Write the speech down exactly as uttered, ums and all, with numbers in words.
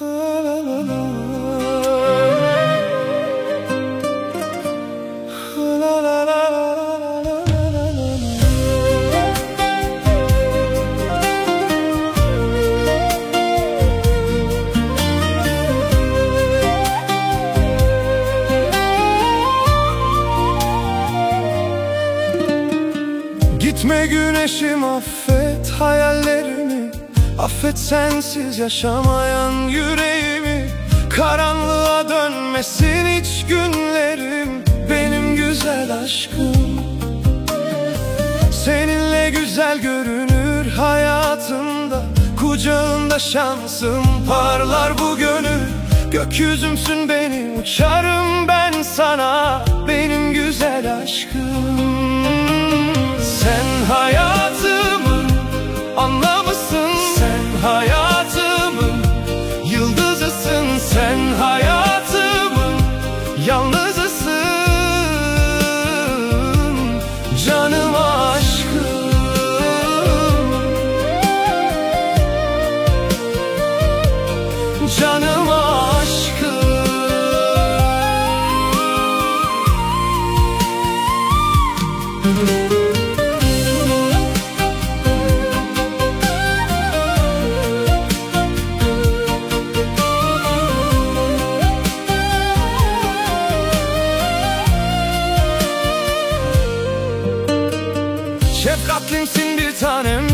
Gitme güneşim, affet hayallerimi, affet sensiz yaşamayan yüreğimi. Karanlığa dönmesin hiç günlerim, benim güzel aşkım. Seninle güzel görünür hayatımda, kucağında şansım parlar bu gönül. Gökyüzümsün benim, uçarım ben sana, benim güzel aşkım. Sen hayatımın anlamısın, sen hayatımın yıldızısın, sen hayatımın yalnızısın, canım aşkım. Canım aşkım. Şefkatlimsin bir tanem,